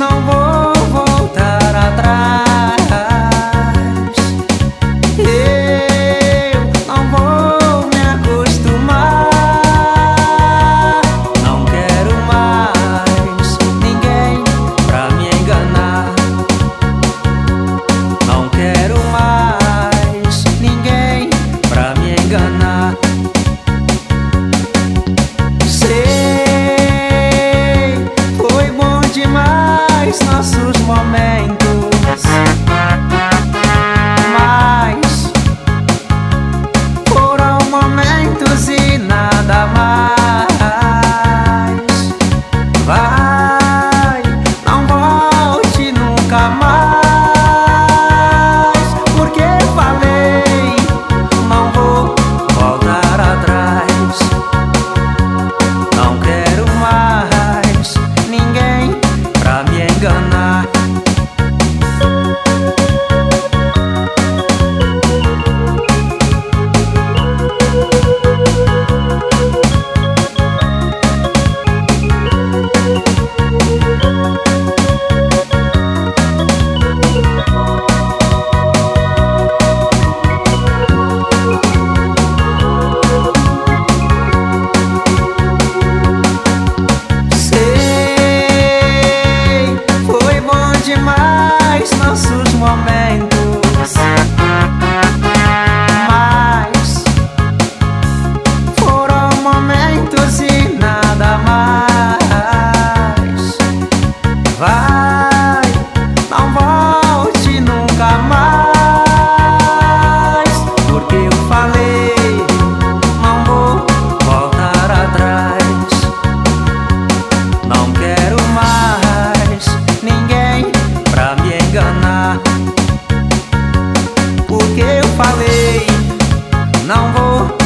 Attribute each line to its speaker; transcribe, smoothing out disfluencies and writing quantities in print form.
Speaker 1: não vou voltar atrás. Eu não vou me acostumar. Não quero mais ninguém pra me enganar. Não quero mais ninguém pra me enganar. Nossos momentos, mas foram momentos e nada mais. Vai, não volte nunca mais, porque falei, não vou voltar atrás. Não quero mais ninguém pra me enganar. Demais nossos momentos, mas foram momentos e nada mais. Vai, não volte nunca mais, porque eu falei, não vou voltar atrás. Não quero mais ninguém pra me enganar, porque eu falei, não vou